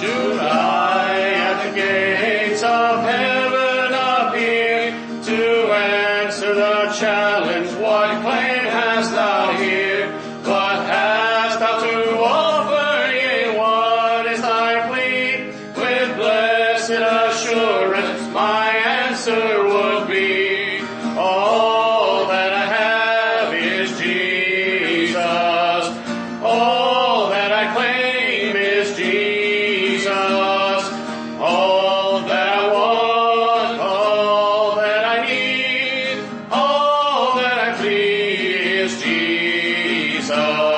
Should I at the gates of heaven appear to answer the challenge, what claim hast thou here? What hast thou to offer, yea, what is thy plea? With blessed assurance my answer would be, all that I have is Jesus. All that I claim is Jesus. All that I want, all that I need, all that I plead is Jesus.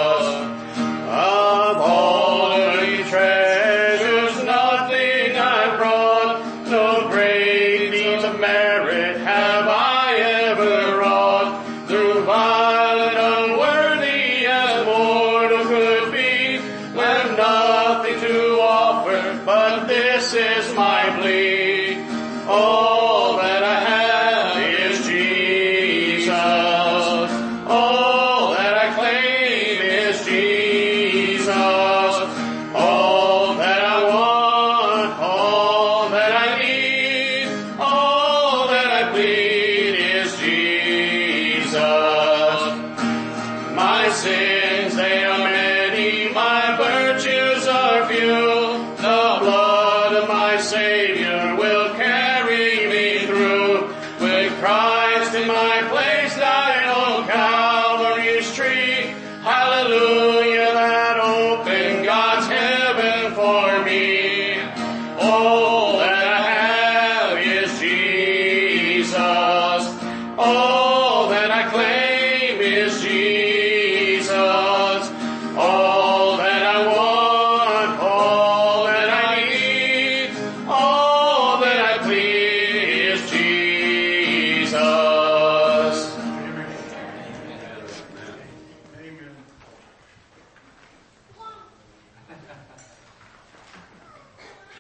Of all earthly treasures nothing I brought, no great deeds of merit have I ever wrought. Through vile and unworthy as mortal could be, left nothing to offer, but this is my plea. All that I have is Jesus. All that I claim is Jesus. All that I want, all that I need, all that I plead is Jesus. My sins, they are many, my virtues are few. The blood of my Savior will carry me through. With Christ in my place died on Calvary's tree. Hallelujah, that opened God's heaven for me. All that I have is Jesus. All that I claim is Jesus.